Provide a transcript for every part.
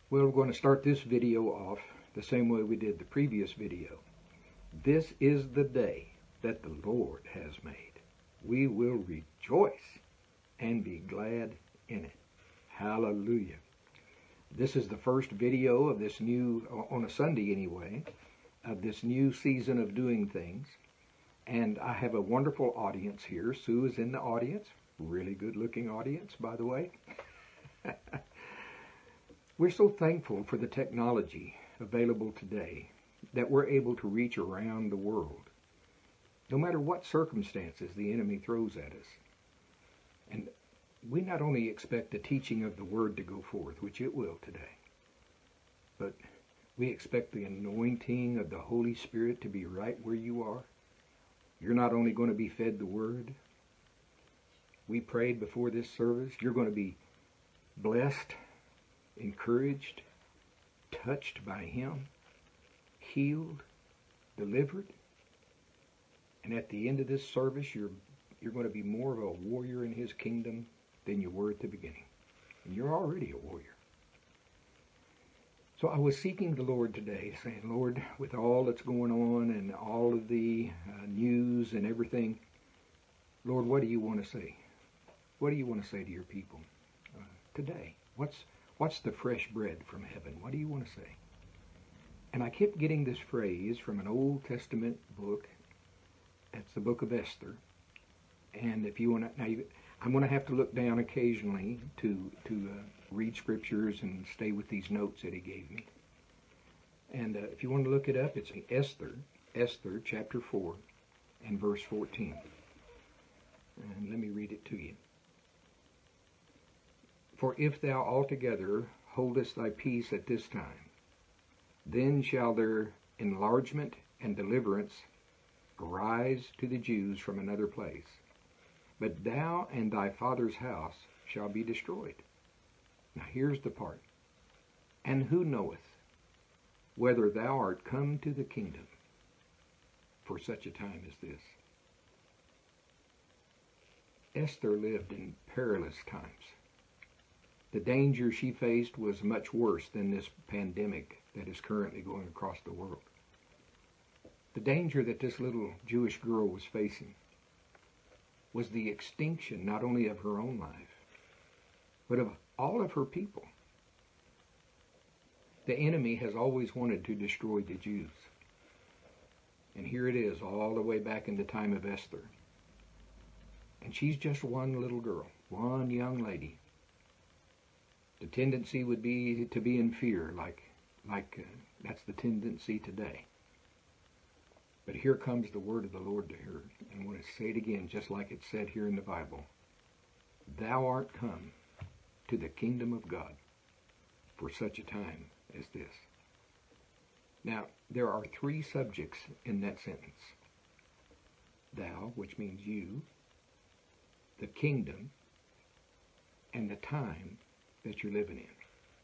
Well, we're going to start this video off the same way we did the previous video. This is the day that the Lord has made. We will rejoice and be glad in it. Hallelujah. This is the first video of this new, on a Sunday anyway, of this new season of doing things. And I have a wonderful audience here. Sue is in the audience. Really good looking audience, by the way. We're so thankful for the technology available today that we're able to reach around the world, no matter what circumstances the enemy throws at us. And we not only expect the teaching of the Word to go forth, which it will today, but we expect the anointing of the Holy Spirit to be right where you are. You're not only going to be fed the Word. We prayed before this service. You're going to be blessed, encouraged, touched by Him, healed, delivered. And at the end of this service, you're going to be more of a warrior in His kingdom than you were at the beginning. And you're already a warrior. So I was seeking the Lord today, saying, Lord, with all that's going on and all of the news and everything, Lord, what do you want to say? What do you want to say to your people today? What's the fresh bread from heaven? What do you want to say? And I kept getting this phrase from an Old Testament book. It's the book of Esther. And if you want to, now I'm going to have to look down occasionally to read scriptures and stay with these notes that he gave me. And if you want to look it up, it's Esther chapter 4 and verse 14. And let me read it to you. For if thou altogether holdest thy peace at this time, then shall their enlargement and deliverance arise to the Jews from another place. But thou and thy father's house shall be destroyed. Now here's the part. And who knoweth whether thou art come to the kingdom for such a time as this? Esther lived in perilous times. The danger she faced was much worse than this pandemic that is currently going across the world. The danger that this little Jewish girl was facing was the extinction not only of her own life, but of all of her people. The enemy has always wanted to destroy the Jews. And here it is, all the way back in the time of Esther. And she's just one little girl, one young lady. The tendency would be to be in fear, like that's the tendency today. But here comes the word of the Lord to her. And I want to say it again, just like it said here in the Bible. Thou art come to the kingdom of God for such a time as this. Now, there are three subjects in that sentence. Thou, which means you, the kingdom, and the time that you're living in.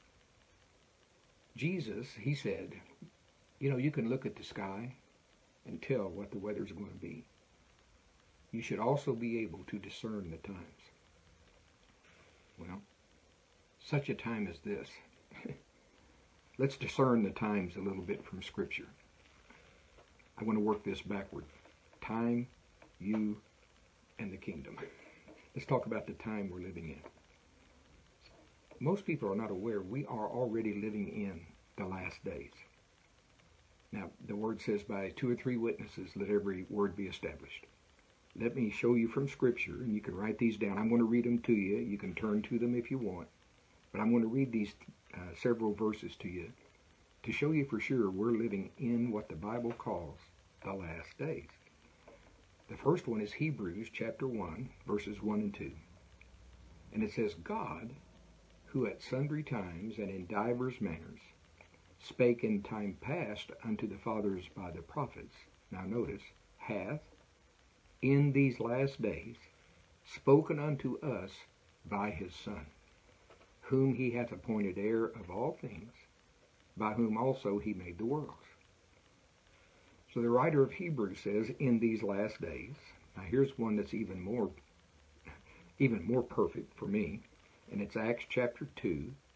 Jesus, he said, you can look at the sky and tell what the weather's going to be. You should also be able to discern the times. Well, such a time as this, let's discern the times a little bit from Scripture. I want to work this backward. Time, you, and the kingdom. Let's talk about the time we're living in. Most people are not aware we are already living in the last days. Now, the word says, by 2 or 3 witnesses, let every word be established. Let me show you from Scripture, and you can write these down. I'm going to read them to you. You can turn to them if you want. But I'm going to read these several verses to you to show you for sure we're living in what the Bible calls the last days. The first one is Hebrews chapter 1, verses 1 and 2. And it says, God, who at sundry times and in divers manners spake in time past unto the fathers by the prophets, now notice, hath in these last days spoken unto us by his Son, whom he hath appointed heir of all things, by whom also he made the worlds. So the writer of Hebrews says, in these last days. Now here's one that's even more perfect for me, and it's Acts chapter 2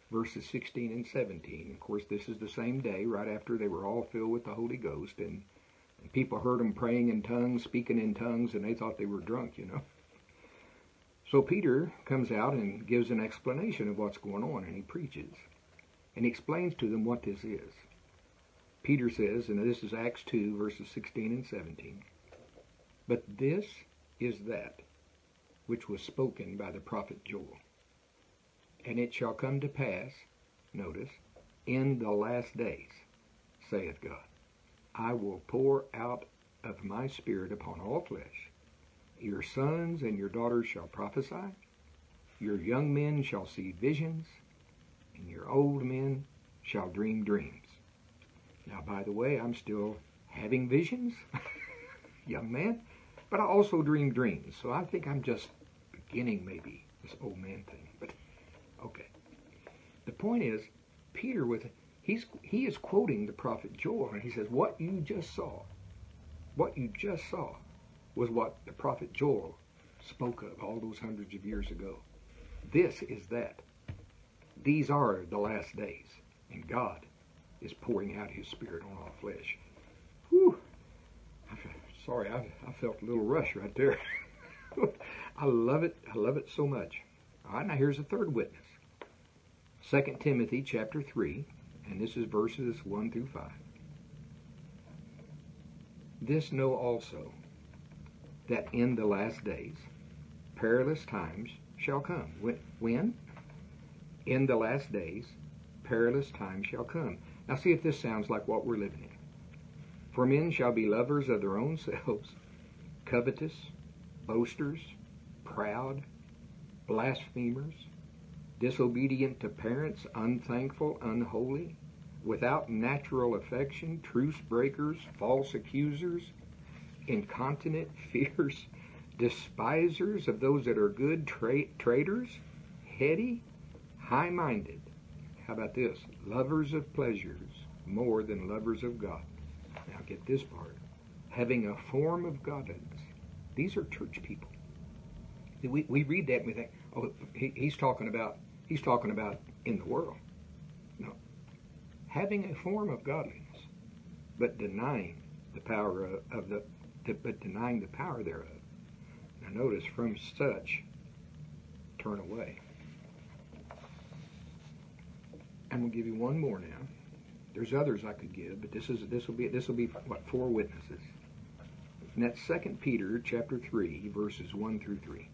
verses 16 and 17. Of course, this is the same day, right after they were all filled with the Holy Ghost, and people heard them praying in tongues, speaking in tongues, and they thought they were drunk, So Peter comes out and gives an explanation of what's going on, and he preaches. And he explains to them what this is. Peter says, and this is Acts 2, verses 16 and 17, "But this is that which was spoken by the prophet Joel. And it shall come to pass," notice, "in the last days, saith God, I will pour out of my Spirit upon all flesh. Your sons and your daughters shall prophesy. Your young men shall see visions, and your old men shall dream dreams." Now, by the way, I'm still having visions, young man, but I also dream dreams. So I think I'm just beginning maybe this old man thing. But okay. The point is, Peter he is quoting the prophet Joel, and he says, what you just saw was what the prophet Joel spoke of all those hundreds of years ago. This is that. These are the last days, and God is pouring out his Spirit on all flesh. Whew. Sorry, I felt a little rush right there. I love it. I love it so much. All right, now here's a third witness. 2 Timothy chapter 3, and this is verses 1 through 5. "This know also, that in the last days perilous times shall come." When? In the last days perilous times shall come. Now see if this sounds like what we're living in. "For men shall be lovers of their own selves, covetous, boasters, proud, blasphemers, disobedient to parents, unthankful, unholy, without natural affection, truce breakers, false accusers, incontinent, fierce, despisers of those that are good, traitors, heady, high-minded." How about this? "Lovers of pleasures more than lovers of God." Now get this part. "Having a form of godliness." These are church people. We read that and we think, oh, he's talking about in the world. No. "Having a form of godliness, but denying the power denying the power thereof. Now notice, from such turn away." I'm going to give you one more now. There's others I could give, but this will be what, 4 witnesses. And that's 2 Peter chapter 3, verses 1 through 3.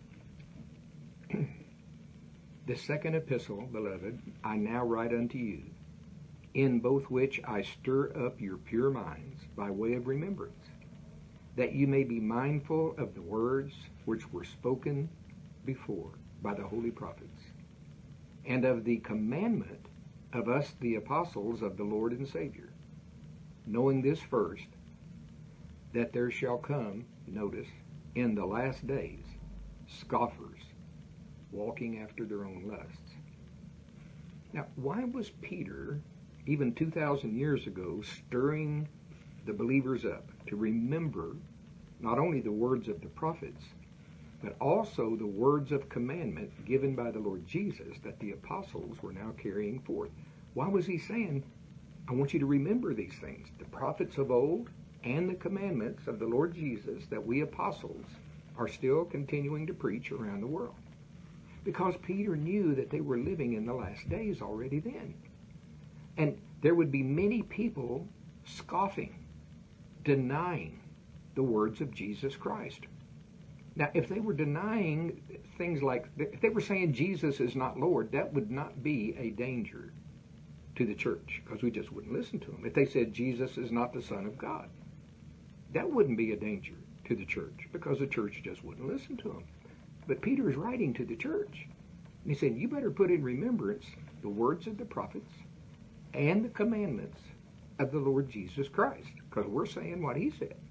"The second epistle, beloved, I now write unto you, in both which I stir up your pure minds by way of remembrance, that you may be mindful of the words which were spoken before by the holy prophets, and of the commandment of us the apostles of the Lord and Savior, knowing this first, that there shall come," notice, "in the last days scoffers, walking after their own lusts." Now, why was Peter, even 2,000 years ago, stirring the believers up to remember not only the words of the prophets, but also the words of commandment given by the Lord Jesus that the apostles were now carrying forth? Why was he saying, I want you to remember these things, the prophets of old and the commandments of the Lord Jesus that we apostles are still continuing to preach around the world? Because Peter knew that they were living in the last days already then. And there would be many people scoffing, denying the words of Jesus Christ. Now, if they were denying things like, if they were saying Jesus is not Lord, that would not be a danger to the church, because we just wouldn't listen to them. If they said Jesus is not the Son of God, that wouldn't be a danger to the church, because the church just wouldn't listen to them. But Peter is writing to the church, and he's saying, you better put in remembrance the words of the prophets and the commandments of the Lord Jesus Christ, because we're saying what he said.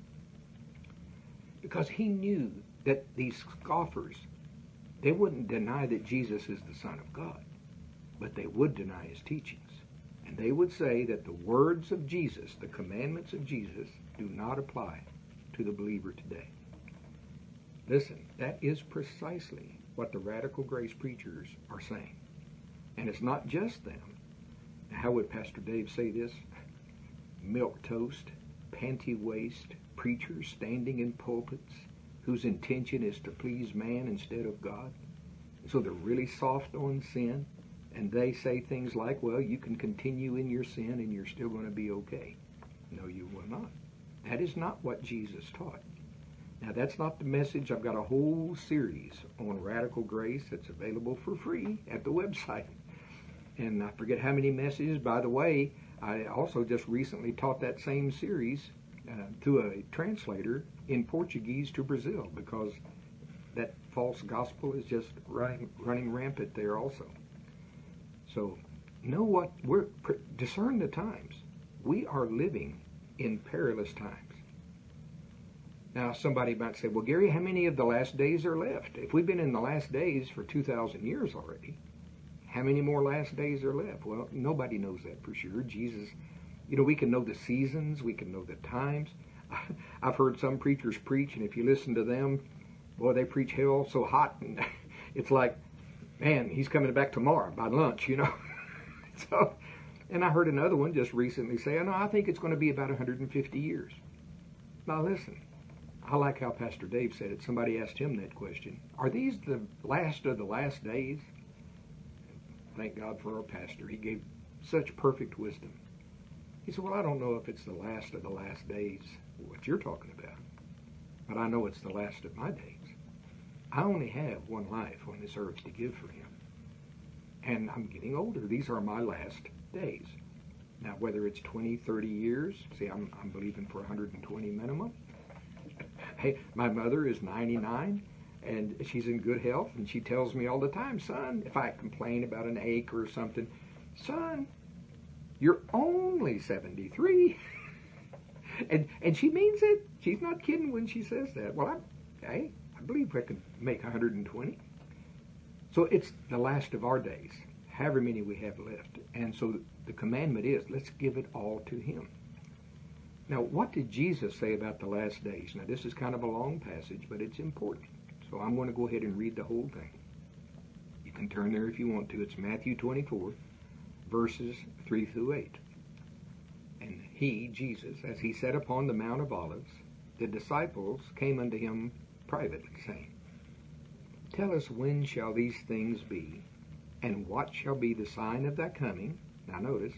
Because he knew that these scoffers, they wouldn't deny that Jesus is the Son of God, but they would deny his teachings. And they would say that the words of Jesus, the commandments of Jesus, do not apply to the believer today. Listen, that is precisely what the radical grace preachers are saying. And it's not just them. How would Pastor Dave say this? Milk toast, panty waist, preachers standing in pulpits whose intention is to please man instead of God. So they're really soft on sin, and they say things like, well, you can continue in your sin and you're still going to be okay. No, you will not. That is not what Jesus taught. Now, that's not the message. I've got a whole series on radical grace that's available for free at the website. And I forget how many messages. By the way, I also just recently taught that same series to a translator in Portuguese to Brazil, because that false gospel is just running rampant there also. So know what discern the times. We are living in perilous times. Now, somebody might say, well, Gary, how many of the last days are left? If we've been in the last days for 2,000 years already, how many more last days are left? Well, nobody knows that for sure. Jesus, we can know the seasons, we can know the times. I've heard some preachers preach, and if you listen to them, boy, they preach hell so hot, and it's like, man, he's coming back tomorrow by lunch, So, and I heard another one just recently say, no, I think it's going to be about 150 years. Now listen, I like how Pastor Dave said it. Somebody asked him that question. Are these the last of the last days? Thank God for our pastor. He gave such perfect wisdom. He said, well, I don't know if it's the last of the last days, what you're talking about, but I know it's the last of my days. I only have one life on this earth to give for him. And I'm getting older. These are my last days. Now, whether it's 20, 30 years, see, I'm believing for 120 minimum. Hey, my mother is 99, and she's in good health, and she tells me all the time, son, if I complain about an ache or something, son, you're only 73. and she means it. She's not kidding when she says that. Well, I believe I can make 120. So it's the last of our days, however many we have left. And so the commandment is, let's give it all to him. Now, what did Jesus say about the last days? Now, this is kind of a long passage, but it's important. So I'm going to go ahead and read the whole thing. You can turn there if you want to. It's Matthew 24, verses 3 through 8. And he, Jesus, as he sat upon the Mount of Olives, the disciples came unto him privately, saying, tell us, when shall these things be, and what shall be the sign of thy coming? Now notice,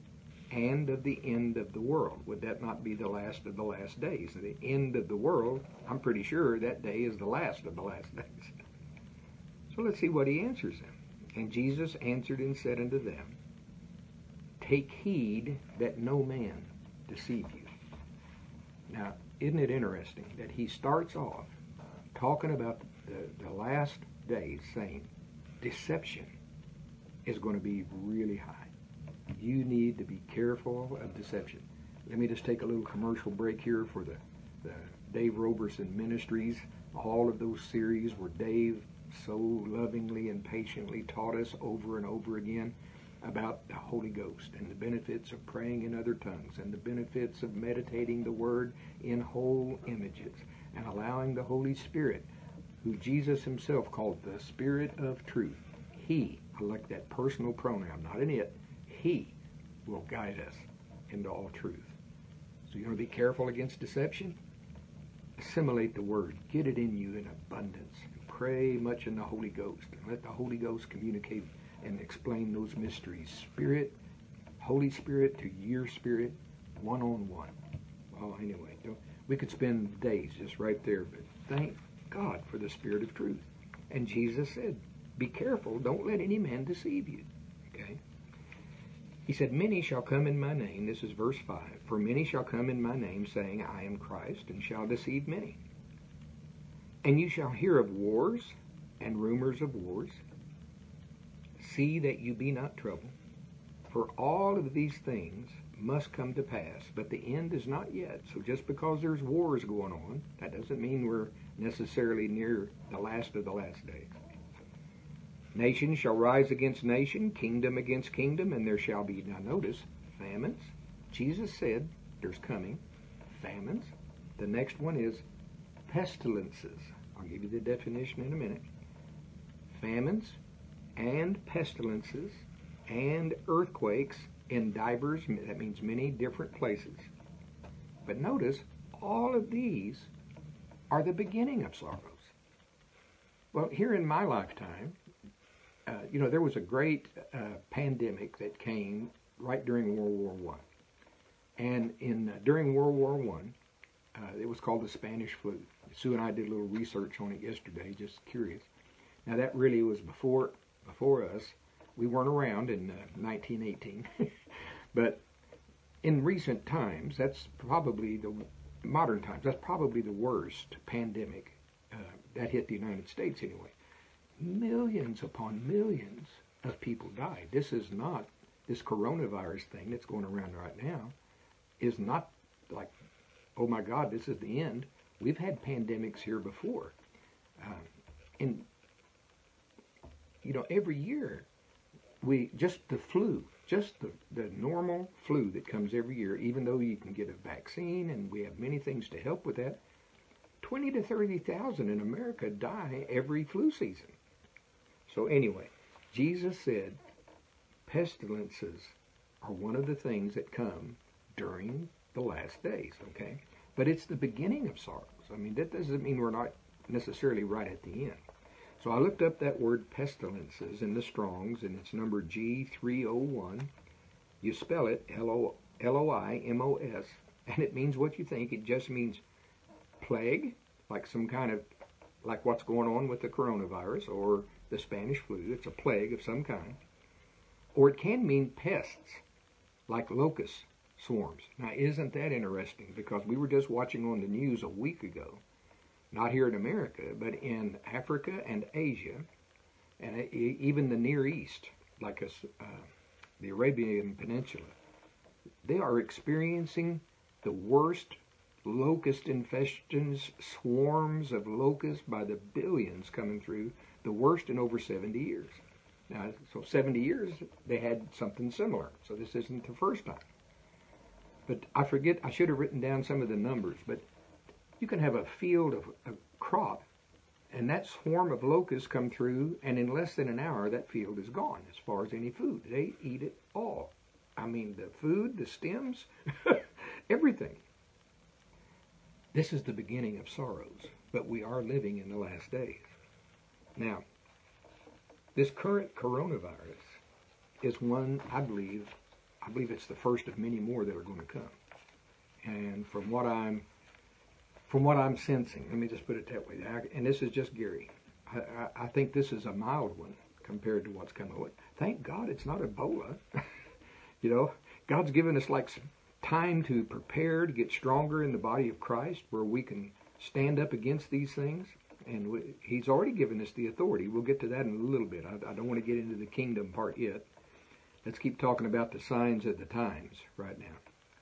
and of the end of the world. Would that not be the last of the last days? The end of the world, I'm pretty sure that day is the last of the last days. So let's see what he answers them. And Jesus answered and said unto them, take heed that no man deceive you. Now, isn't it interesting that he starts off talking about the last days, saying deception is going to be really high. You need to be careful of deception. Let me just take a little commercial break here for the Dave Roberson Ministries. All of those series where Dave so lovingly and patiently taught us over and over again about the Holy Ghost and the benefits of praying in other tongues and the benefits of meditating the Word in whole images and allowing the Holy Spirit, who Jesus himself called the Spirit of Truth. He, I like that personal pronoun, not an it, he will guide us into all truth. So you want to be careful against deception? Assimilate the Word. Get it in you in abundance. Pray much in the Holy Ghost. And let the Holy Ghost communicate and explain those mysteries. Spirit, Holy Spirit to your spirit, one-on-one. Well, anyway, we could spend days just right there, but thank God for the Spirit of truth. And Jesus said, be careful, don't let any man deceive you. Okay? He said, many shall come in my name, this is verse 5, for many shall come in my name, saying, I am Christ, and shall deceive many. And you shall hear of wars and rumors of wars. See that you be not troubled, for all of these things must come to pass, but the end is not yet. So just because there's wars going on, that doesn't mean we're necessarily near the last of the last days. Nation shall rise against nation, kingdom against kingdom, and there shall be, now notice, famines. Jesus said there's coming famines. The next one is pestilences. I'll give you the definition in a minute. Famines and pestilences and earthquakes in divers, that means many different places. But notice, all of these are the beginning of sorrows. Well, here in my lifetime, there was a great pandemic that came right during World War One, and during World War One, it was called the Spanish flu. Sue and I did a little research on it yesterday, just curious. Now that really was before us. We weren't around in 1918, but in recent times, that's probably modern times. That's probably the worst pandemic that hit the United States anyway. Millions upon millions of people died. This coronavirus thing that's going around right now is not like, oh my God, this is the end. We've had pandemics here before. And every year, the flu, the normal flu that comes every year, even though you can get a vaccine and we have many things to help with that, 20 to 30,000 in America die every flu season. So anyway, Jesus said pestilences are one of the things that come during the last days, okay? But it's the beginning of sorrows. I mean, that doesn't mean we're not necessarily right at the end. So I looked up that word pestilences in the Strong's, and it's number G301. You spell it Loimos, and it means what you think. It just means plague, like like what's going on with the coronavirus or the Spanish flu. It's a plague of some kind. Or it can mean pests, like locust swarms. Now, isn't that interesting? Because we were just watching on the news a week ago, not here in America, but in Africa and Asia, and even the Near East, like the Arabian Peninsula. They are experiencing the worst locust infestations, swarms of locusts by the billions coming through, the worst in over 70 years. Now, so 70 years, they had something similar, so this isn't the first time. But I should have written down some of the numbers, but you can have a field of a crop, and that swarm of locusts come through, and in less than an hour, that field is gone as far as any food. They eat it all. I mean, the food, the stems, everything. This is the beginning of sorrows, but we are living in the last days. Now, this current coronavirus is one, I believe it's the first of many more that are going to come. And from what I'm sensing, let me just put it that way, and this is just Gary, I think this is a mild one compared to what's coming. Thank God it's not Ebola. God's given us like some time to prepare to get stronger in the body of Christ where we can stand up against these things. And He's already given us the authority. We'll get to that in a little bit. I don't want to get into the kingdom part yet. Let's keep talking about the signs of the times right now.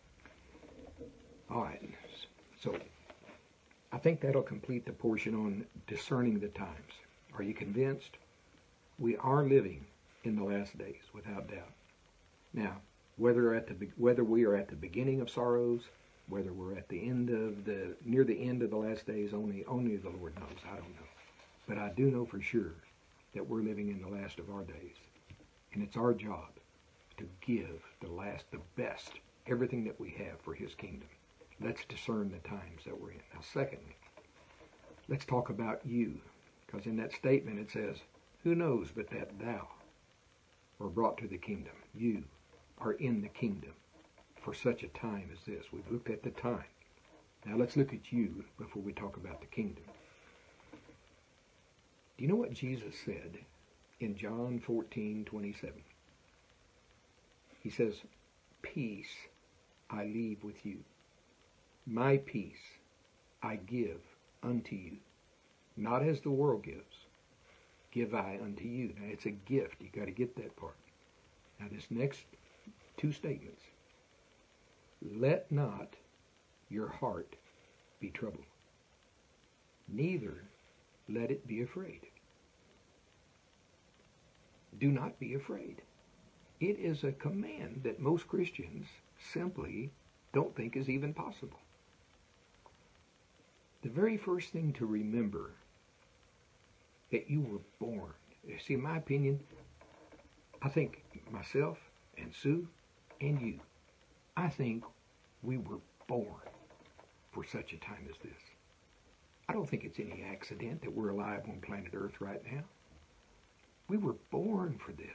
All right. So I think that'll complete the portion on discerning the times. Are you convinced? We are living in the last days, without doubt. Now, whether we are at the beginning of sorrows, whether we're at the near the end of the last days, only the Lord knows. I don't know. But I do know for sure that we're living in the last of our days. And it's our job to give the best, everything that we have for His kingdom. Let's discern the times that we're in. Now, secondly, let's talk about you. Because in that statement it says, who knows but that thou were brought to the kingdom. You are in the kingdom for such a time as this. We've looked at the time. Now let's look at you before we talk about the kingdom. Do you know what Jesus said in John 14:27? He says, peace I leave with you. My peace I give unto you. Not as the world gives, give I unto you. Now it's a gift. You got to get that part. Now this next two statements. Let not your heart be troubled, neither let it be afraid. Do not be afraid. It is a command that most Christians simply don't think is even possible. The very first thing to remember that you were born. See, in my opinion, I think myself and Sue and you, I think we were born for such a time as this. I don't think it's any accident that we're alive on planet Earth right now. We were born for this.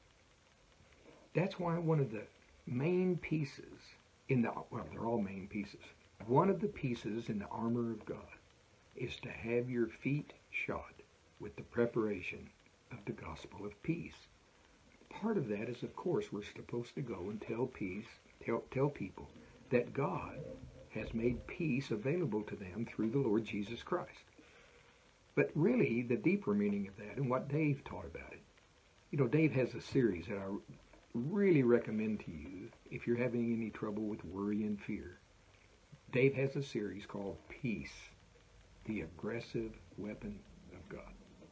That's why one of the main pieces well, they're all main pieces. One of the pieces in the armor of God is to have your feet shod with the preparation of the gospel of peace. Part of that is, of course, we're supposed to go and tell people that God has made peace available to them through the Lord Jesus Christ. But really, the deeper meaning of that, and what Dave taught about it, Dave has a series that I really recommend to you if you're having any trouble with worry and fear. Dave has a series called Peace, the Aggressive Weapon of God.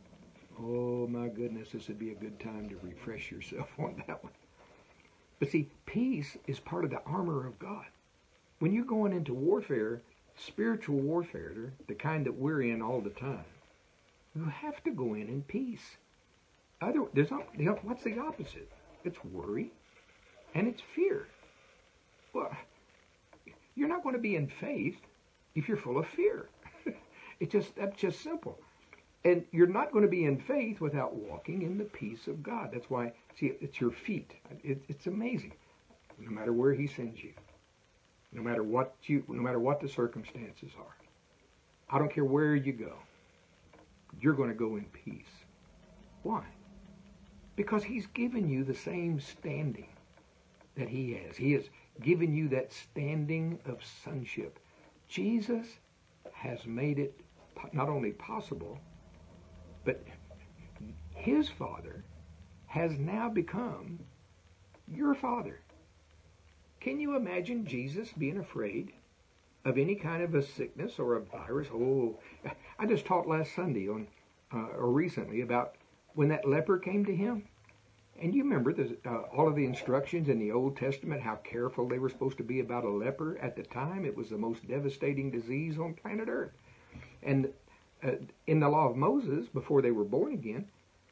Oh my goodness, this would be a good time to refresh yourself on that one. But see, peace is part of the armor of God. When you're going into warfare, spiritual warfare, the kind that we're in all the time, you have to go in peace. What's the opposite? It's worry and it's fear. Well, you're not going to be in faith if you're full of fear. That's just simple. And you're not going to be in faith without walking in the peace of God. That's why, see, it's your feet. It's amazing. No matter where He sends you, no matter what the circumstances are, I don't care where you go, you're going to go in peace. Why? Because He's given you the same standing that He has. He has given you that standing of sonship. Jesus has made it not only possible, but His Father has now become your Father. Can you imagine Jesus being afraid of any kind of a sickness or a virus? Oh, I just taught last Sunday or recently about when that leper came to Him. And you remember all of the instructions in the Old Testament, how careful they were supposed to be about a leper. At the time, it was the most devastating disease on planet Earth. And in the law of Moses, before they were born again,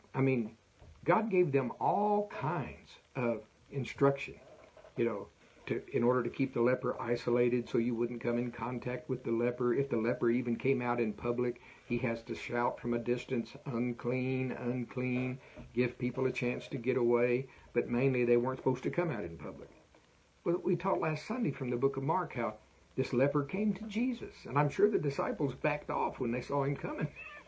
God gave them all kinds of instruction, in order to keep the leper isolated so you wouldn't come in contact with the leper. If the leper even came out in public, he has to shout from a distance, unclean, unclean, give people a chance to get away, but mainly they weren't supposed to come out in public. Well, we taught last Sunday from the book of Mark how this leper came to Jesus, and I'm sure the disciples backed off when they saw him coming,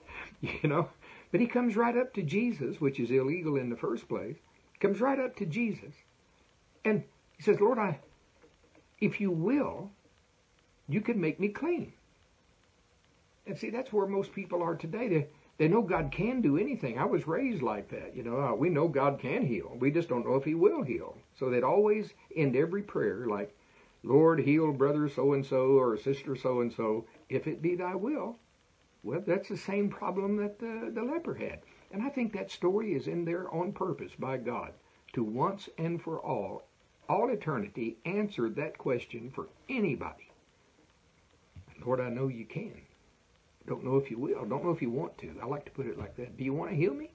But he comes right up to Jesus, which is illegal in the first place, comes right up to Jesus, and he says, Lord, if you will, you can make me clean. And see, that's where most people are today. They know God can do anything. I was raised like that. We know God can heal. We just don't know if He will heal. So they'd always end every prayer like, Lord, heal brother so-and-so or sister so-and-so, if it be thy will. Well, that's the same problem that the leper had. And I think that story is in there on purpose by God to once and for all eternity, answer that question for anybody. Lord, I know you can. Don't know if you will. Don't know if you want to. I like to put it like that. Do you want to heal me?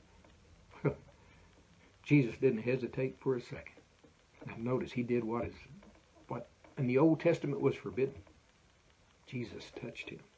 Jesus didn't hesitate for a second. Now notice He did what in the Old Testament was forbidden. Jesus touched him.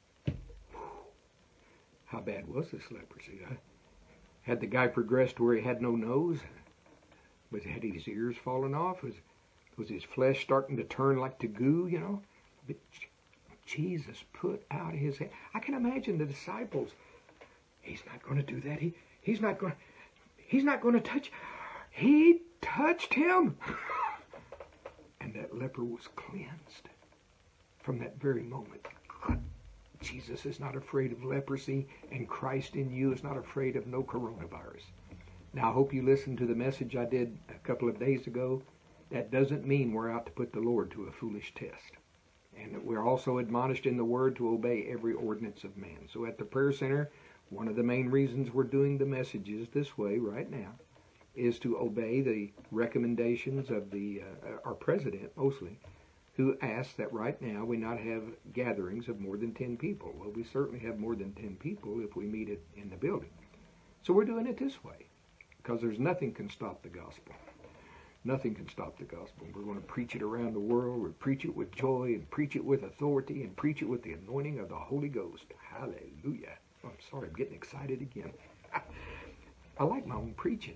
How bad was this leprosy? Had the guy progressed where he had no nose? Had his ears fallen off? Was his flesh starting to turn like to goo, But Jesus put out His hand. I can imagine the disciples. He's not going to do that. He's not going to touch. He touched him. And that leper was cleansed from that very moment. Jesus is not afraid of leprosy, and Christ in you is not afraid of no coronavirus. Now, I hope you listened to the message I did a couple of days ago. That doesn't mean we're out to put the Lord to a foolish test. And we're also admonished in the Word to obey every ordinance of man. So at the Prayer Center, one of the main reasons we're doing the messages this way right now is to obey the recommendations of our president, mostly, who asked that right now we not have gatherings of more than 10 people. Well, we certainly have more than 10 people if we meet it in the building. So we're doing it this way. because there's nothing can stop the gospel. Nothing can stop the gospel. We're going to preach it around the world. We'll preach it with joy and preach it with authority and preach it with the anointing of the Holy Ghost. Hallelujah. Oh, I'm sorry, I'm getting excited again. I like my own preaching.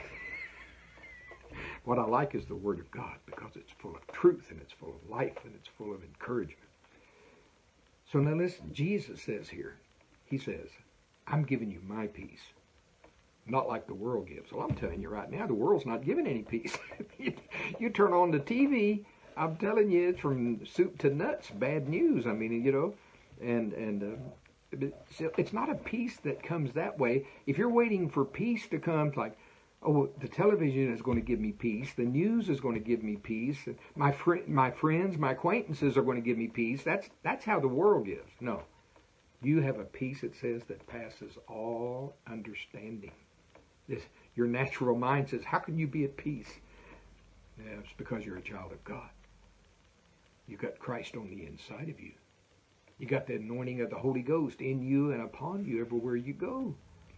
What I like is the Word of God, because it's full of truth and it's full of life and it's full of encouragement. So now listen, Jesus says here, he says, I'm giving you my peace. Not like the world gives. Well, I'm telling you right now, the world's not giving any peace. You turn on the TV, I'm telling you, it's from soup to nuts, bad news. I mean, you know, and it's not a peace that comes that way. If you're waiting for peace to come, like, oh, the television is going to give me peace, the news is going to give me peace, my friends, my acquaintances are going to give me peace. That's how the world gives. No, you have a peace, it says, that passes all understanding. Your natural mind says, how can you be at peace? Yeah, it's because you're a child of God. You got Christ on the inside of you. You got the anointing of the Holy Ghost in you and upon you everywhere you go.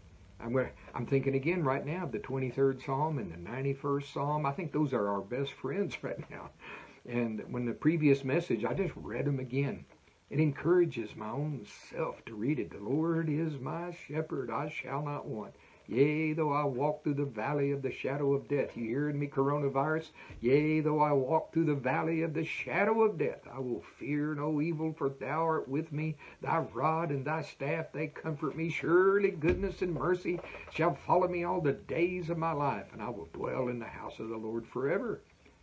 I'm thinking again right now, the 23rd Psalm and the 91st Psalm. I think those are our best friends right now. And when the previous message, I just read them again. It encourages my own self to read it. The Lord is my shepherd, I shall not want. Yea, though I walk through the valley of the shadow of death. You hearing me, coronavirus? Yea, though I walk through the valley of the shadow of death, I will fear no evil, for thou art with me. Thy rod and thy staff, they comfort me. Surely goodness and mercy shall follow me all the days of my life, and I will dwell in the house of the Lord forever.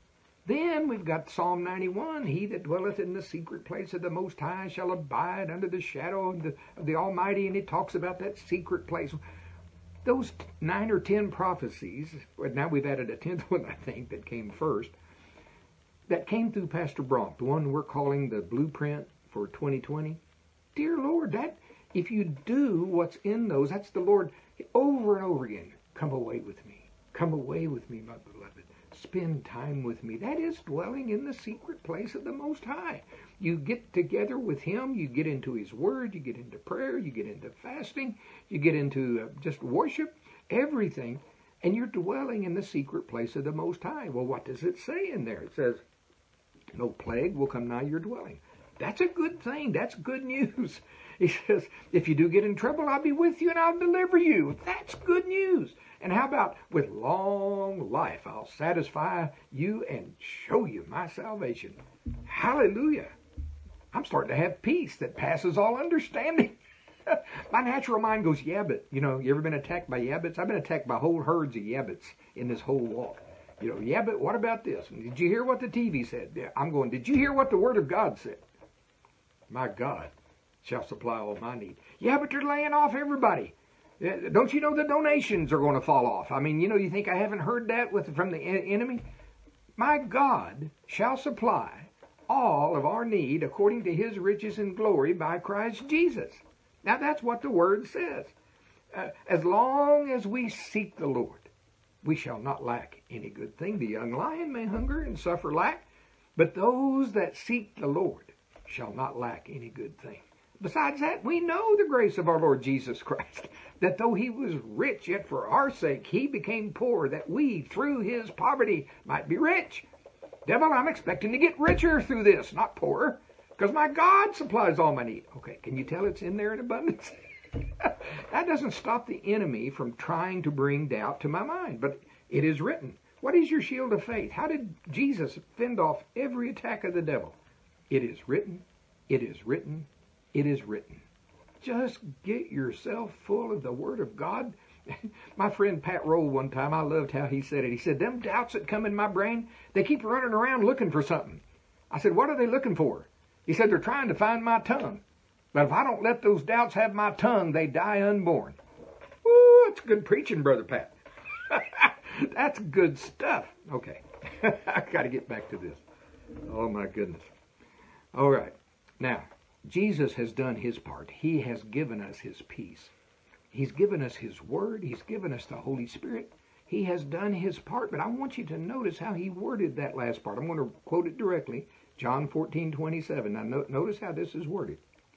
Then we've got Psalm 91. He that dwelleth in the secret place of the Most High shall abide under the shadow of the Almighty. And he talks about that secret place. Those 9 or 10 prophecies, now we've added a 10th one, I think, that came first, that came through Pastor Bronk, the one we're calling the blueprint for 2020. Dear Lord, that if you do what's in those, that's the Lord over and over again. Come away with me. Come away with me, my beloved. Spend time with me. That is dwelling in the secret place of the Most High. You get together with Him, you get into His Word, you get into prayer, you get into fasting, you get into just worship, everything, and you're dwelling in the secret place of the Most High. Well, what does it say in there? It says, no plague will come nigh your dwelling. That's a good thing. That's good news. He says, if you do get in trouble, I'll be with you and I'll deliver you. That's good news. And how about with long life, I'll satisfy you and show you my salvation. Hallelujah. I'm starting to have peace that passes all understanding. My natural mind goes, yeah, but, you ever been attacked by yabbits? I've been attacked by whole herds of yabbits in this whole walk. Yeah, but what about this? And did you hear what the TV said? Yeah, I'm going, did you hear what the Word of God said? My God shall supply all my need. Yeah, but they're laying off everybody. Don't you know the donations are going to fall off? I mean, you think I haven't heard that from the enemy? My God shall supply all of our need according to His riches and glory by Christ Jesus. Now that's what the Word says. As long as we seek the Lord, we shall not lack any good thing. The young lion may hunger and suffer lack, but those that seek the Lord shall not lack any good thing. Besides that, we know the grace of our Lord Jesus Christ, that though He was rich, yet for our sake He became poor, that we, through His poverty, might be rich. Devil, I'm expecting to get richer through this, not poorer, because my God supplies all my need. Okay, can you tell it's in there in abundance? That doesn't stop the enemy from trying to bring doubt to my mind, but it is written. What is your shield of faith? How did Jesus fend off every attack of the devil? It is written, it is written, it is written. Just get yourself full of the Word of God. My friend Pat Roll one time, I loved how he said it. He said, them doubts that come in my brain, they keep running around looking for something. I said, what are they looking for? He said, they're trying to find my tongue. But if I don't let those doubts have my tongue, they die unborn. Woo, that's good preaching, Brother Pat. That's good stuff. Okay, I got to get back to this. Oh, my goodness. All right. Now, Jesus has done His part. He has given us His peace. He's given us His Word. He's given us the Holy Spirit. He has done His part. But I want you to notice how He worded that last part. I'm going to quote it directly. John 14:27. Now, notice how this is worded.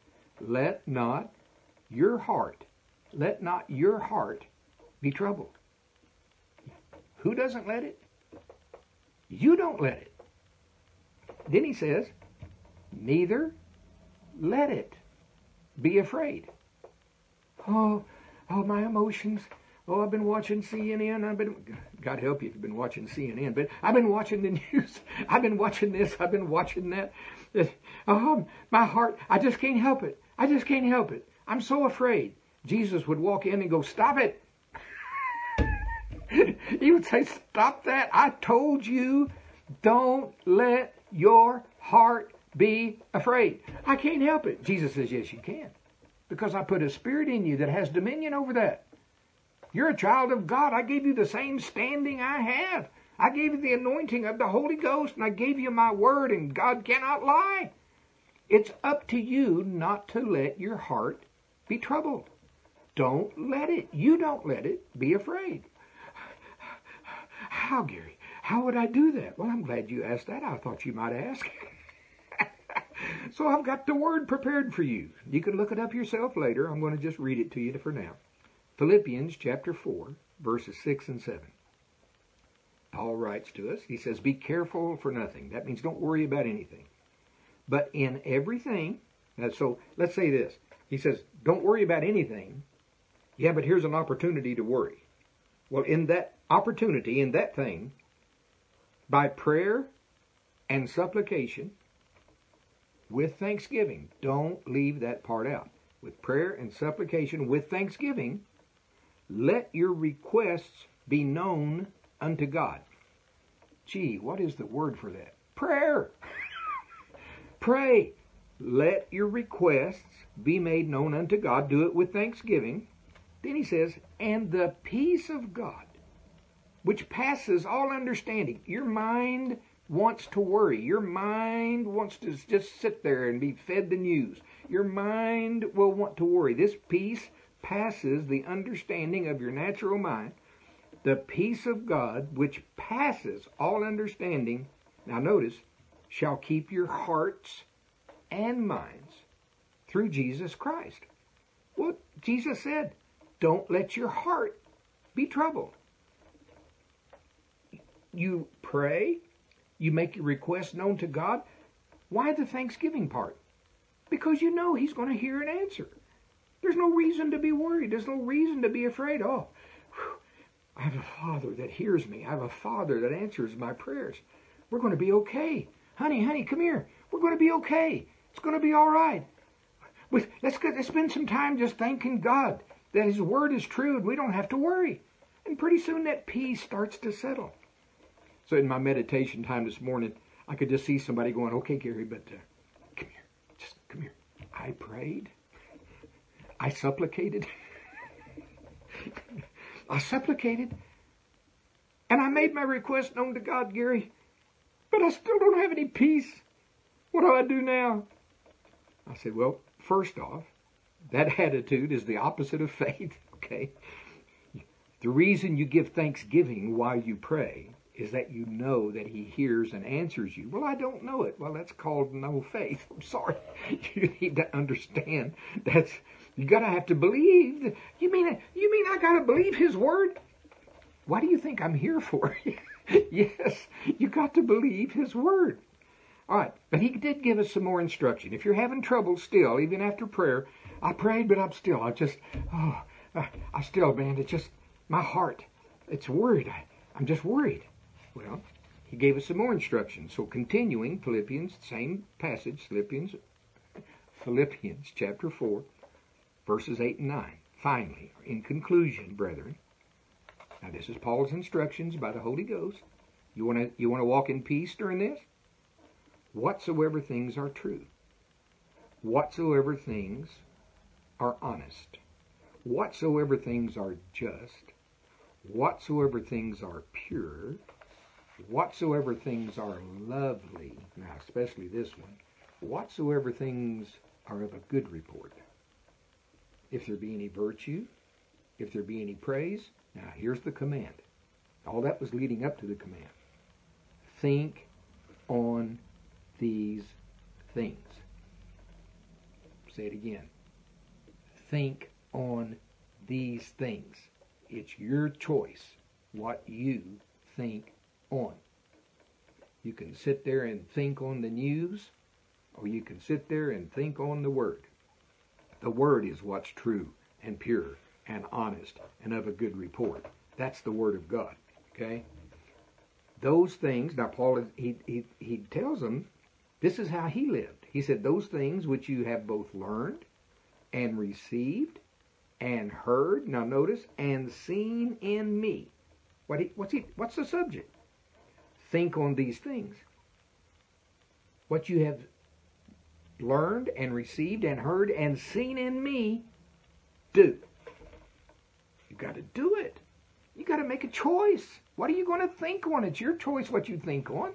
Let not your heart be troubled. Who doesn't let it? You don't let it. Then he says, neither let it be afraid. Oh, my emotions. Oh, I've been watching CNN. God help you if you've been watching CNN, but I've been watching the news. I've been watching this. I've been watching that. Oh, my heart. I just can't help it. I just can't help it. I'm so afraid. Jesus would walk in and go, stop it. He would say, stop that. I told you, don't let your heart be afraid. I can't help it. Jesus says, yes, you can. Because I put a spirit in you that has dominion over that. You're a child of God. I gave you the same standing I have. I gave you the anointing of the Holy Ghost, and I gave you my word, and God cannot lie. It's up to you not to let your heart be troubled. Don't let it. You don't let it be afraid. How, Gary? How would I do that? Well, I'm glad you asked that. I thought you might ask. So I've got the word prepared for you. You can look it up yourself later. I'm going to just read it to you for now. Philippians chapter 4, verses 6 and 7. Paul writes to us, he says, be careful for nothing. That means don't worry about anything. But in everything, so let's say this. He says, don't worry about anything. Yeah, but here's an opportunity to worry. Well, in that opportunity, in that thing, by prayer and supplication, with thanksgiving. Don't leave that part out. With prayer and supplication, with thanksgiving, let your requests be known unto God. Gee, what is the word for that? Prayer. Pray. Let your requests be made known unto God. Do it with thanksgiving. Then he says, and the peace of God, which passes all understanding. Your mind wants to worry. Your mind wants to just sit there and be fed the news. Your mind will want to worry. This peace passes the understanding of your natural mind. The peace of God, which passes all understanding, now notice, shall keep your hearts and minds through Jesus Christ. Well, Jesus said, don't let your heart be troubled. You pray, you make your request known to God. Why the thanksgiving part? Because you know He's going to hear and answer. There's no reason to be worried. There's no reason to be afraid. Oh, I have a Father that hears me. I have a Father that answers my prayers. We're going to be okay. Honey, come here. We're going to be okay. It's going to be all right. Let's spend some time just thanking God that His Word is true and we don't have to worry. And pretty soon that peace starts to settle. So in my meditation time this morning, I could just see somebody going, okay, Gary, but come here. Just come here. I prayed. I supplicated. I supplicated. And I made my request known to God, Gary. But I still don't have any peace. What do I do now? I said, well, first off, that attitude is the opposite of faith, okay? The reason you give thanksgiving while you pray is that you know that He hears and answers you. Well, I don't know it. Well, that's called no faith. I'm sorry. You need to understand you gotta have to believe. You mean I gotta believe His word? Why do you think I'm here for? Yes, you got to believe His word. All right, but He did give us some more instruction. If you're having trouble still, even after prayer, I prayed, but I'm still, man, it's just my heart. It's worried. I'm just worried. Well, He gave us some more instructions. So continuing, Philippians, same passage, Philippians chapter 4, verses 8 and 9. Finally, in conclusion, brethren, now this is Paul's instructions by the Holy Ghost. You want to walk in peace during this? Whatsoever things are true, whatsoever things are honest, whatsoever things are just, whatsoever things are pure, whatsoever things are lovely, now especially this one, whatsoever things are of a good report. If there be any virtue, if there be any praise, now here's the command. All that was leading up to the command. Think on these things. Say it again. Think on these things. It's your choice what you think on. You can sit there and think on the news, or you can sit there and think on the Word. The Word is what's true and pure and honest and of a good report. That's the Word of God. Okay? Those things, now Paul, he tells them, this is how he lived. He said, those things which you have both learned and received and heard, now notice, and seen in me. What's the subject? Think on these things. What you have learned and received and heard and seen in me, do. You got to do it. You got to make a choice. What are you going to think on? It's your choice what you think on.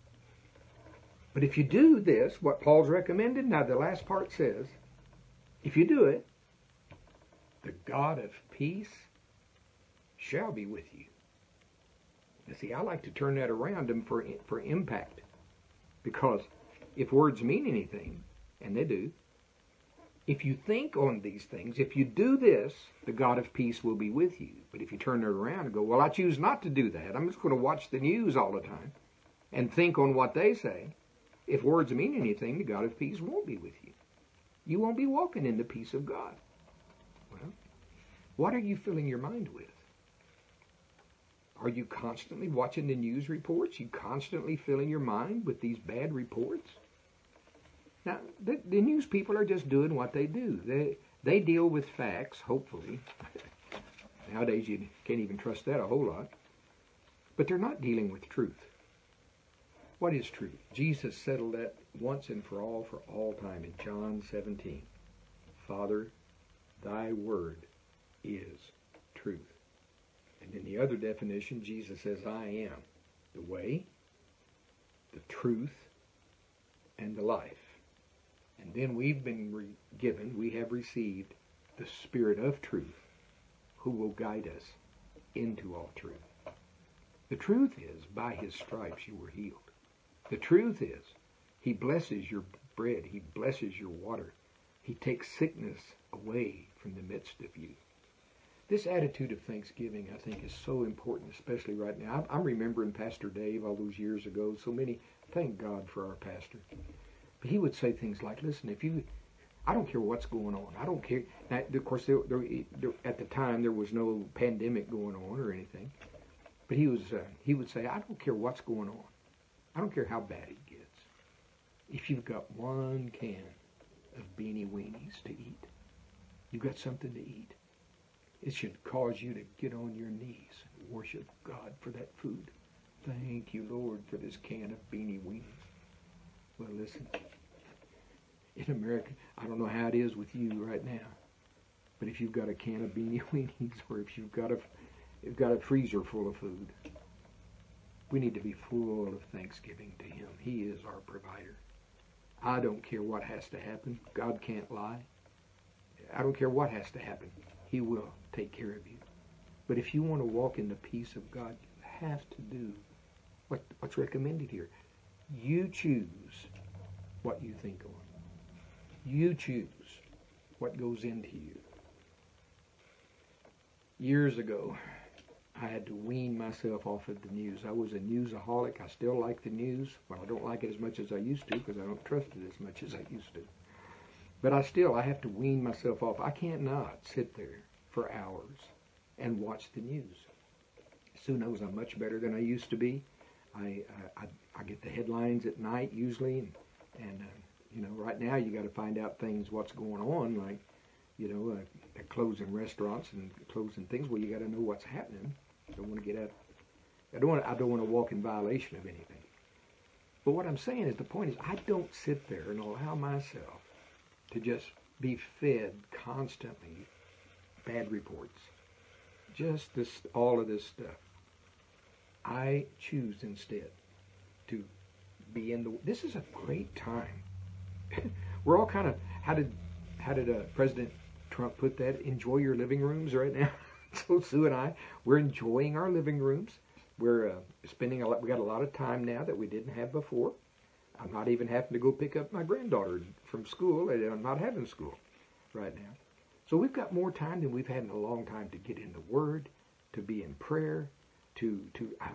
But if you do this, what Paul's recommended, now the last part says, if you do it, the God of peace shall be with you. Now see, I like to turn that around them for impact. Because if words mean anything, and they do, if you think on these things, if you do this, the God of peace will be with you. But if you turn it around and go, well, I choose not to do that. I'm just going to watch the news all the time and think on what they say. If words mean anything, the God of peace won't be with you. You won't be walking in the peace of God. Well, what are you filling your mind with? Are you constantly watching the news reports? You constantly filling your mind with these bad reports? Now, the news people are just doing what they do. They deal with facts, hopefully. Nowadays, you can't even trust that a whole lot. But they're not dealing with truth. What is truth? Jesus settled that once and for all time in John 17. Father, thy word is truth. And in the other definition, Jesus says, I am the way, the truth, and the life. And then we've been we have received the Spirit of truth, who will guide us into all truth. The truth is, by his stripes you were healed. The truth is, he blesses your bread, he blesses your water. He takes sickness away from the midst of you. This attitude of thanksgiving, I think, is so important, especially right now. I'm remembering Pastor Dave all those years ago. So many, thank God for our pastor. But he would say things like, listen, I don't care what's going on. I don't care. Now, of course, at the time, there was no pandemic going on or anything. But he would say, I don't care what's going on. I don't care how bad it gets. If you've got one can of Beanie Weenies to eat, you've got something to eat. It should cause you to get on your knees and worship God for that food. Thank you, Lord, for this can of Beanie Weenies. Well, listen, in America, I don't know how it is with you right now, but if you've got a can of Beanie Weenies or if you've got a freezer full of food, we need to be full of thanksgiving to him. He is our provider. I don't care what has to happen. God can't lie. I don't care what has to happen. He will take care of you. But if you want to walk in the peace of God, you have to do what's recommended here. You choose what you think on. You choose what goes into you. Years ago, I had to wean myself off of the news. I was a newsaholic. I still like the news. Well, I don't like it as much as I used to because I don't trust it as much as I used to. But I have to wean myself off. I can't not sit there for hours and watch the news. Sue knows I'm much better than I used to be. I get the headlines at night usually, and right now you got to find out what's going on, like they're closing restaurants and closing things. Well, you got to know what's happening. I don't want to get out. I don't want to walk in violation of anything. But what I'm saying is, the point is, I don't sit there and allow myself to just be fed constantly bad reports. Just all of this stuff. I choose instead to be in this is a great time. We're all kind of, how did President Trump put that? Enjoy your living rooms right now. So Sue and I, we're enjoying our living rooms. We're spending we got a lot of time now that we didn't have before. I'm not even having to go pick up my granddaughter from school. I'm not having school right now. So we've got more time than we've had in a long time to get in the Word, to be in prayer,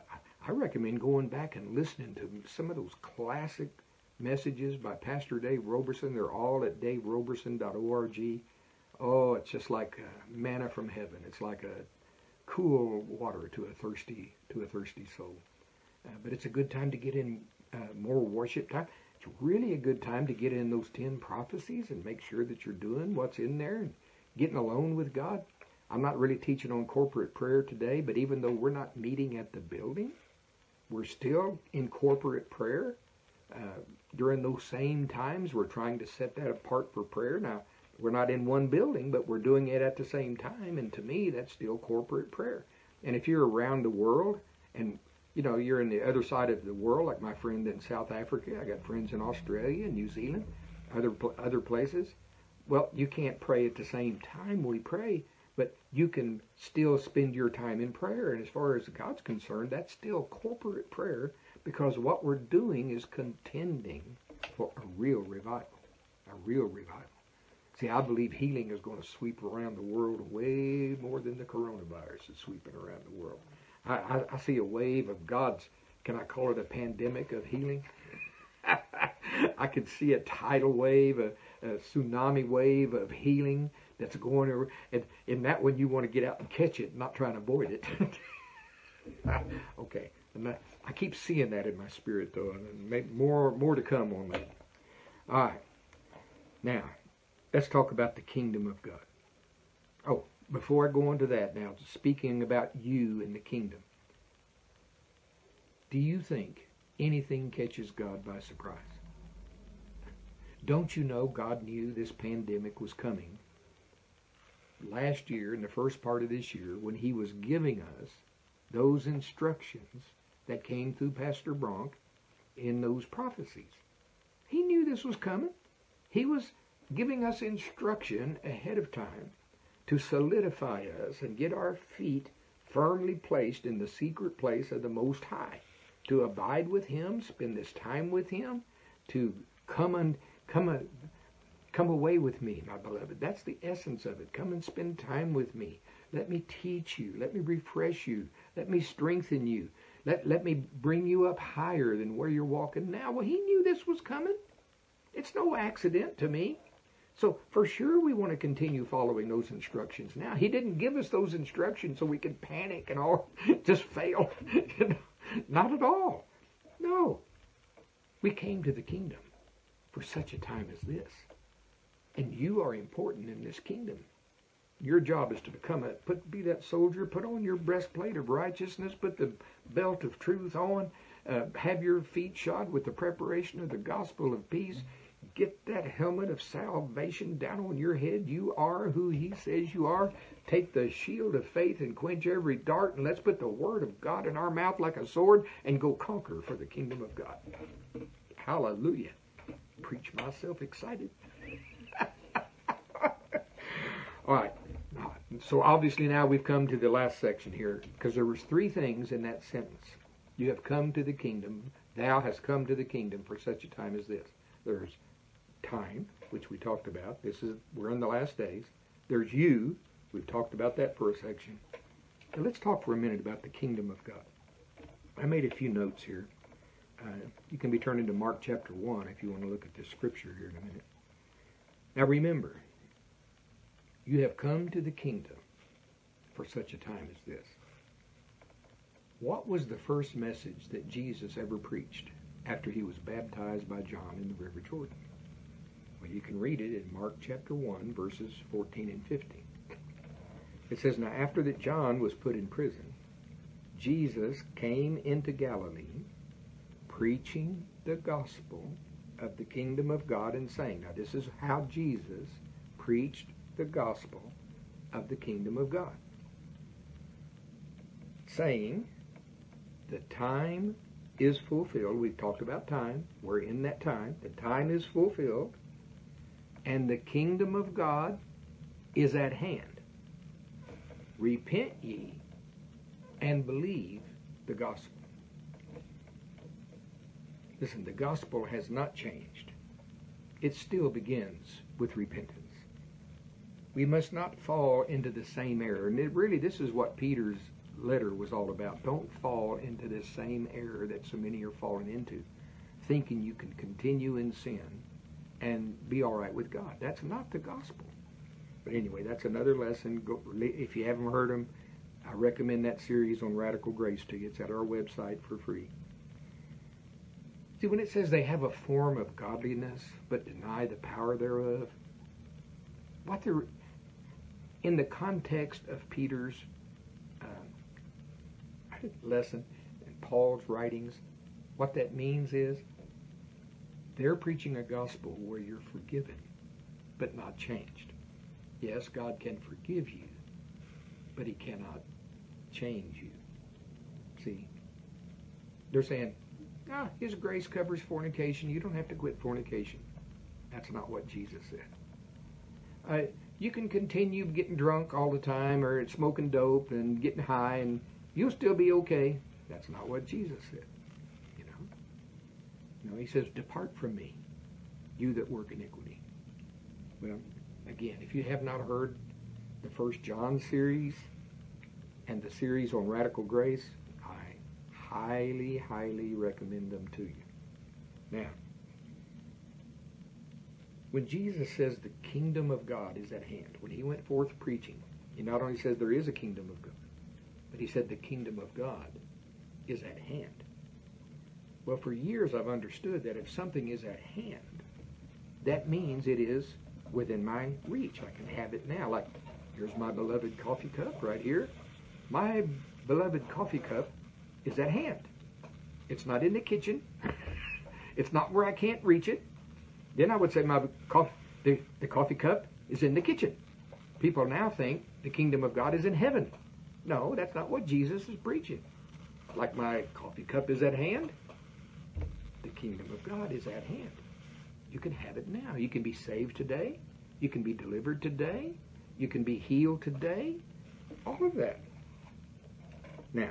I recommend going back and listening to some of those classic messages by Pastor Dave Roberson. They're all at daveroberson.org. Oh, it's just like manna from heaven. It's like a cool water to a thirsty soul. But it's a good time to get in more worship time. It's really a good time to get in those 10 prophecies and make sure that you're doing what's in there and getting alone with God. I'm not really teaching on corporate prayer today, but even though we're not meeting at the building, we're still in corporate prayer. During those same times, we're trying to set that apart for prayer. Now, we're not in one building, but we're doing it at the same time, and to me, that's still corporate prayer. And if you're around the world, and you're in the other side of the world, like my friend in South Africa, I got friends in Australia and New Zealand, other places. Well, you can't pray at the same time we pray, but you can still spend your time in prayer. And as far as God's concerned, that's still corporate prayer, because what we're doing is contending for a real revival. A real revival. See, I believe healing is going to sweep around the world way more than the coronavirus is sweeping around the world. I see a wave of God's, can I call it a pandemic of healing? I could see a tidal wave, a tsunami wave of healing that's going over. And in that one, you want to get out and catch it, not try and avoid it. Okay. And I keep seeing that in my spirit, though. And maybe more to come on that. All right. Now, let's talk about the kingdom of God. Oh, before I go on to that now, speaking about you and the kingdom, do you think anything catches God by surprise? Don't you know God knew this pandemic was coming last year, in the first part of this year, when he was giving us those instructions that came through Pastor Bronk in those prophecies? He knew this was coming. He was giving us instruction ahead of time to solidify us and get our feet firmly placed in the secret place of the Most High, to abide with him, spend this time with him, to come away with me, my beloved. That's the essence of it. Come and spend time with me. Let me teach you. Let me refresh you. Let me strengthen you. Let me bring you up higher than where you're walking now. Well, he knew this was coming. It's no accident to me. So for sure we want to continue following those instructions. Now, he didn't give us those instructions so we could panic and all just fail. Not at all. No. We came to the kingdom for such a time as this. And you are important in this kingdom. Your job is to be that soldier, put on your breastplate of righteousness, put the belt of truth on, have your feet shod with the preparation of the gospel of peace. Get that helmet of salvation down on your head. You are who he says you are. Take the shield of faith and quench every dart, and let's put the word of God in our mouth like a sword and go conquer for the kingdom of God. Hallelujah. Preach myself excited. All right. So obviously now we've come to the last section here, because there was 3 things in that sentence. You have come to the kingdom. Thou hast come to the kingdom for such a time as this. There's time, which we talked about. We're in the last days. There's you. We've talked about that for a section. Now let's talk for a minute about the kingdom of God. I made a few notes here. You can be turning to Mark chapter 1 if you want to look at this scripture here in a minute. Now remember, you have come to the kingdom for such a time as this. What was the first message that Jesus ever preached after he was baptized by John in the River Jordan? Well, you can read it in Mark chapter 1, verses 14 and 15. It says, Now after that John was put in prison, Jesus came into Galilee, preaching the gospel of the kingdom of God and saying, now this is how Jesus preached the gospel of the kingdom of God, saying, the time is fulfilled. We've talked about time. We're in that time. The time is fulfilled, and the kingdom of God is at hand. Repent ye and believe the gospel. Listen, the gospel has not changed. It still begins with repentance. We must not fall into the same error. And this is what Peter's letter was all about. Don't fall into this same error that so many are falling into, thinking you can continue in sin and be all right with God. That's not the gospel. But anyway, that's another lesson. If you haven't heard them, I recommend that series on Radical Grace to you. It's at our website for free. See, when it says they have a form of godliness but deny the power thereof, what they're in the context of Peter's lesson and Paul's writings, what that means is they're preaching a gospel where you're forgiven but not changed. Yes, God can forgive you, but He cannot change you. See, they're saying, His grace covers fornication. You don't have to quit fornication. That's not what Jesus said. You can continue getting drunk all the time or smoking dope and getting high and you'll still be okay. That's not what Jesus said. No, He says, depart from me, you that work iniquity. Well, again, if you have not heard the First John series and the series on Radical Grace, I highly, highly recommend them to you. Now, when Jesus says the kingdom of God is at hand, when He went forth preaching, He not only says there is a kingdom of God, but He said the kingdom of God is at hand. Well, for years I've understood that if something is at hand, that means it is within my reach. I can have it now. Like, here's my beloved coffee cup right here. My beloved coffee cup is at hand. It's not in the kitchen. It's not where I can't reach it. Then I would say the coffee cup is in the kitchen. People now think the kingdom of God is in heaven. No, that's not what Jesus is preaching. Like my coffee cup is at hand, the kingdom of God is at hand. You can have it now. You can be saved today. You can be delivered today. You can be healed today. All of that. Now,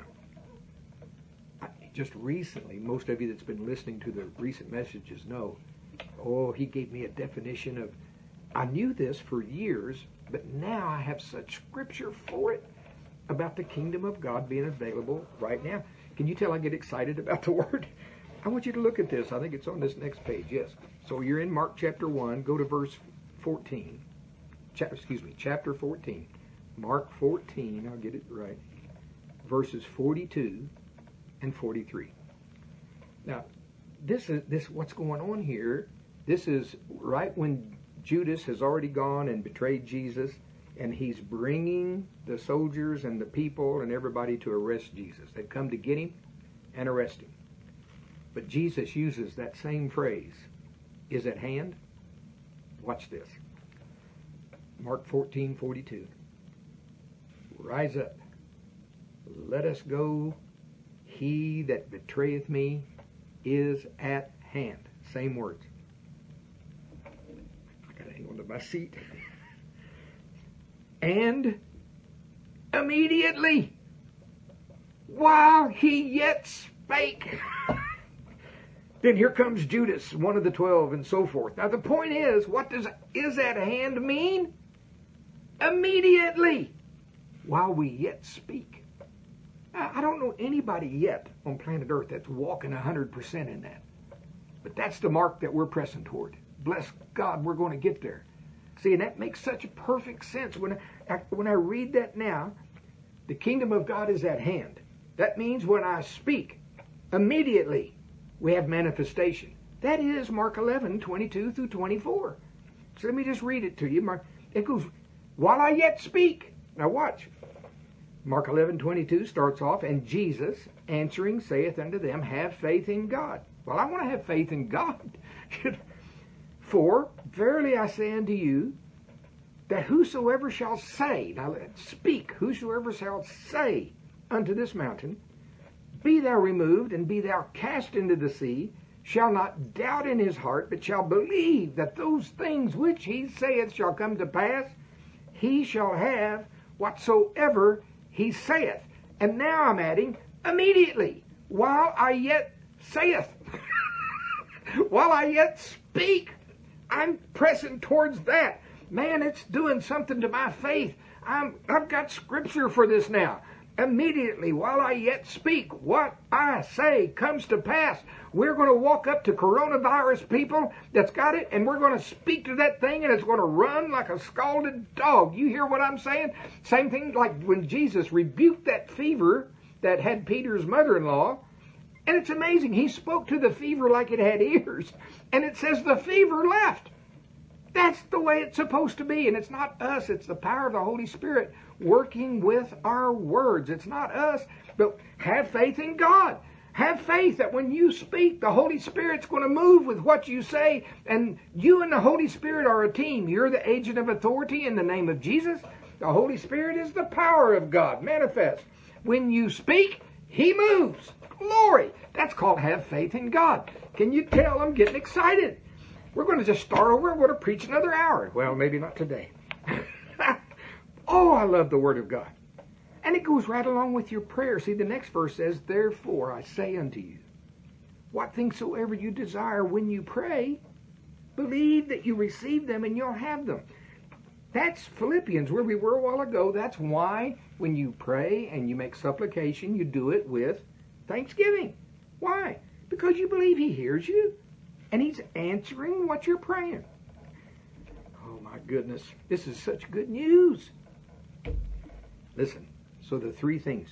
just recently, most of you that's been listening to the recent messages know, he gave me a definition of, I knew this for years, but now I have such scripture for it about the kingdom of God being available right now. Can you tell I get excited about the word? I want you to look at this. I think it's on this next page. Yes. So you're in Mark chapter 1. Go to verse 14. Chapter 14. Mark 14. I'll get it right. Verses 42 and 43. Now, this what's going on here. This is right when Judas has already gone and betrayed Jesus, and he's bringing the soldiers and the people and everybody to arrest Jesus. They've come to get him and arrest him. But Jesus uses that same phrase, is at hand. Watch this. Mark 14:42. Rise up, let us go. He that betrayeth me is at hand. Same words. I gotta hang on to my seat. And immediately, while he yet spake, then here comes Judas, one of the 12, and so forth. Now the point is, what does is at hand mean? Immediately, while we yet speak. I don't know anybody yet on planet Earth that's walking 100% in that. But that's the mark that we're pressing toward. Bless God, we're going to get there. See, and that makes such a perfect sense. When I read that now, the kingdom of God is at hand. That means when I speak, immediately we have manifestation. That is Mark 11:22 through 24. So let me just read it to you. It goes, while I yet speak. Now watch. Mark 11:22 starts off, and Jesus answering saith unto them, have faith in God. Well, I want to have faith in God. For verily I say unto you, that whosoever shall say, now let's speak, whosoever shall say unto this mountain, be thou removed, and be thou cast into the sea, shall not doubt in his heart, but shall believe that those things which he saith shall come to pass, he shall have whatsoever he saith. And now I'm adding, immediately, while I yet saith, while I yet speak, I'm pressing towards that. Man, it's doing something to my faith. I've got scripture for this now. Immediately, while I yet speak, what I say comes to pass. We're going to walk up to coronavirus people that's got it, and we're going to speak to that thing, and it's going to run like a scalded dog. You hear what I'm saying? Same thing like when Jesus rebuked that fever that had Peter's mother-in-law. And it's amazing. He spoke to the fever like it had ears. And it says the fever left. That's the way it's supposed to be. And it's not us. It's the power of the Holy Spirit working with our words. It's not us. But have faith in God. Have faith that when you speak, the Holy Spirit's going to move with what you say. And you and the Holy Spirit are a team. You're the agent of authority in the name of Jesus. The Holy Spirit is the power of God manifest. When you speak, He moves. Glory. That's called have faith in God. Can you tell I'm getting excited? We're going to just start over. We're going to preach another hour. Well, maybe not today. Oh, I love the Word of God. And it goes right along with your prayer. See, the next verse says, therefore I say unto you, what things soever you desire when you pray, believe that you receive them and you'll have them. That's Philippians, where we were a while ago. That's why when you pray and you make supplication, you do it with thanksgiving. Why? Because you believe He hears you and He's answering what you're praying. Oh my goodness, this is such good news. Listen, so the three things.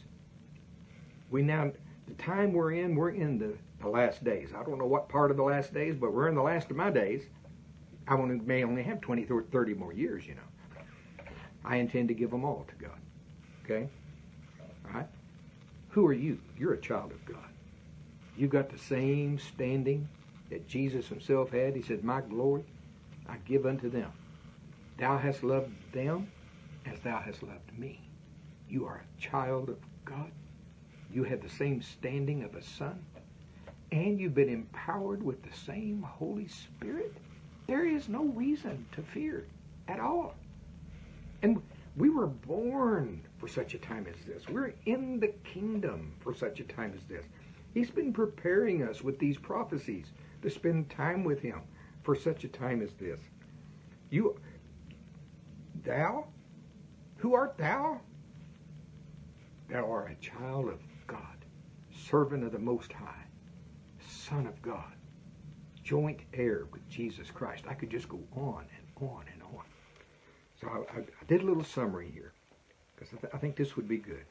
The time we're in the last days. I don't know what part of the last days, but we're in the last of my days. I may only have 20 or 30 more years, you know. I intend to give them all to God. Okay? All right? Who are you? You're a child of God. You've got the same standing that Jesus Himself had. He said, my glory I give unto them. Thou hast loved them as thou hast loved me. You are a child of God. You have the same standing of a son. And you've been empowered with the same Holy Spirit. There is no reason to fear at all. And we were born for such a time as this. We're in the kingdom for such a time as this. He's been preparing us with these prophecies to spend time with Him for such a time as this. Thou? Who art thou? Thou art a child of God, servant of the Most High, Son of God, joint heir with Jesus Christ. I could just go on and on and on. So I did a little summary here, because I think this would be good.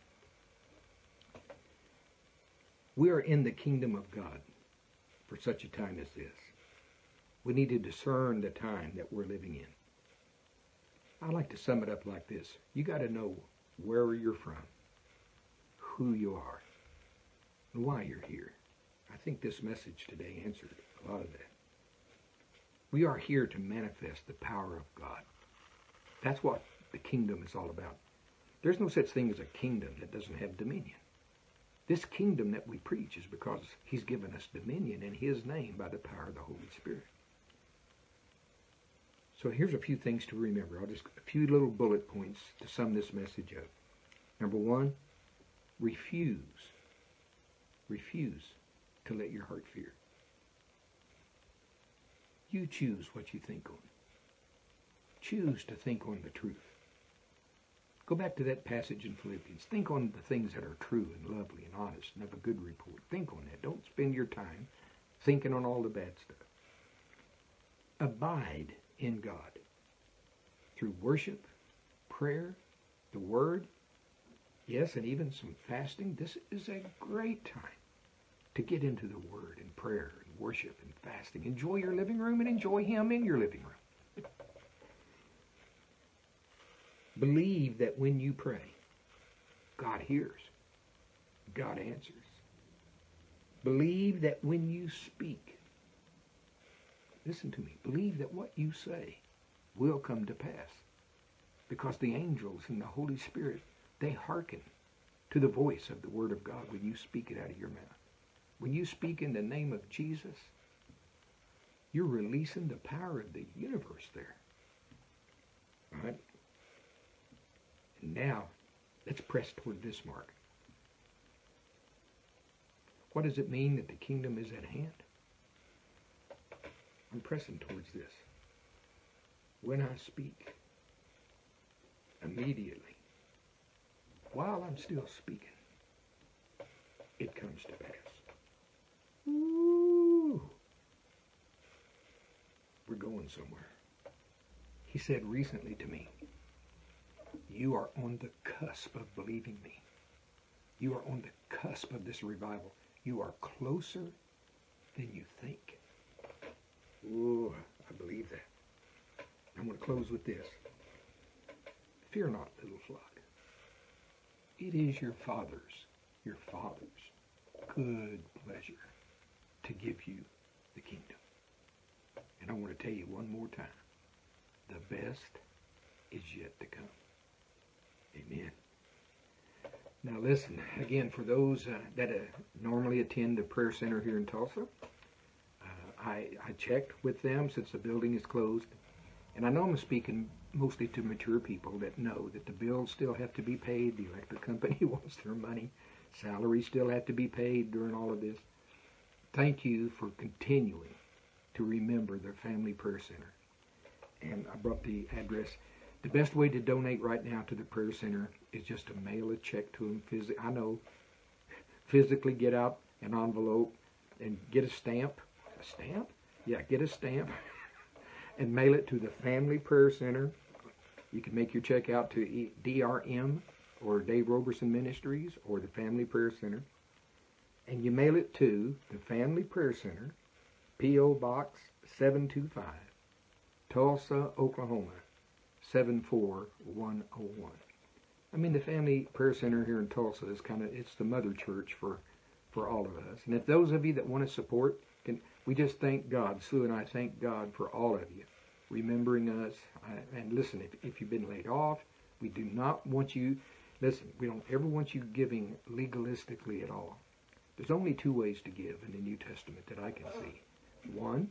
We are in the kingdom of God for such a time as this. We need to discern the time that we're living in. I like to sum it up like this. You got to know where you're from, who you are, and why you're here. I think this message today answered a lot of that. We are here to manifest the power of God. That's what the kingdom is all about. There's no such thing as a kingdom that doesn't have dominion. This kingdom that we preach is because He's given us dominion in His name by the power of the Holy Spirit. So here's a few things to remember. A few little bullet points to sum this message up. Number one, refuse. Refuse to let your heart fear. You choose what you think on. Choose to think on the truth. Go back to that passage in Philippians. Think on the things that are true and lovely and honest and of a good report. Think on that. Don't spend your time thinking on all the bad stuff. Abide in God through worship, prayer, the Word, yes, and even some fasting. This is a great time to get into the Word and prayer and worship and fasting. Enjoy your living room and enjoy Him in your living room. Believe that when you pray, God hears. God answers. Believe that when you speak, listen to me, believe that what you say will come to pass. Because the angels and the Holy Spirit, they hearken to the voice of the Word of God when you speak it out of your mouth. When you speak in the name of Jesus, you're releasing the power of the universe there. All right? And now, let's press toward this mark. What does it mean that the kingdom is at hand? I'm pressing towards this. When I speak, immediately, while I'm still speaking, it comes to pass. Ooh. We're going somewhere. He said recently to me, you are on the cusp of believing me. You are on the cusp of this revival. You are closer than you think. Ooh, I believe that. I'm going to close with this. Fear not, little flock. It is your Father's good pleasure to give you the kingdom. And I want to tell you one more time, the best is yet to come. Amen. Now listen, again, for those that normally attend the prayer center here in Tulsa, I checked with them since the building is closed. And I know I'm speaking mostly to mature people that know that the bills still have to be paid. The electric company wants their money. Salaries still have to be paid during all of this. Thank you for continuing to remember the Family Prayer Center. And I brought the address. The best way to donate right now to the prayer center is just to mail a check to them. I know, physically get out an envelope and get a stamp. A stamp? Yeah, get a stamp and mail it to the Family Prayer Center. You can make your check out to DRM or Dave Roberson Ministries or the Family Prayer Center. And you mail it to the Family Prayer Center, P.O. Box 725, Tulsa, Oklahoma, 74101. I mean, the Family Prayer Center here in Tulsa is it's the mother church for all of us. And if those of you that want to support, we just thank God. Sue and I thank God for all of you remembering us. And listen, if you've been laid off, we do not want you, listen, we don't ever want you giving legalistically at all. There's only two ways to give in the New Testament that I can see. One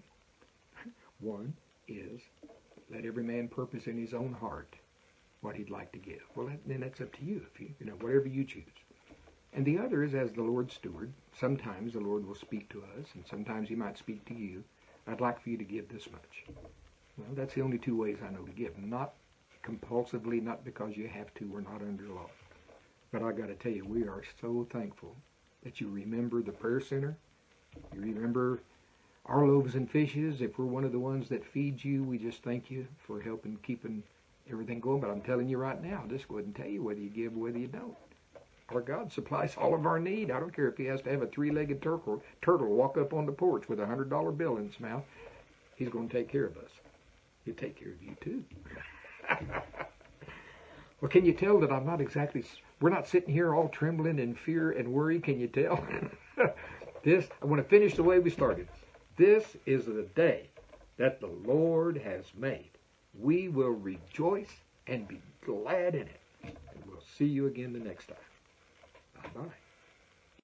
is let every man purpose in his own heart what he'd like to give. Well, then that's up to you. If you know, whatever you choose. And the other is as the Lord's steward. Sometimes the Lord will speak to us, and sometimes he might speak to you. I'd like for you to give this much. Well, that's the only two ways I know to give. Not compulsively, not because you have to. We're not under law. But I got to tell you, we are so thankful that you remember the prayer center. You remember our loaves and fishes. If we're one of the ones that feeds you, we just thank you for helping keeping everything going. But I'm telling you right now, this wouldn't tell you whether you give or whether you don't. Our God supplies all of our need. I don't care if he has to have a three-legged turtle walk up on the porch with a $100 bill in his mouth. He's going to take care of us. He'll take care of you too. Well, can you tell that we're not sitting here all trembling in fear and worry, can you tell? I want to finish the way we started. This is the day that the Lord has made. We will rejoice and be glad in it. And we'll see you again the next time. Bye-bye.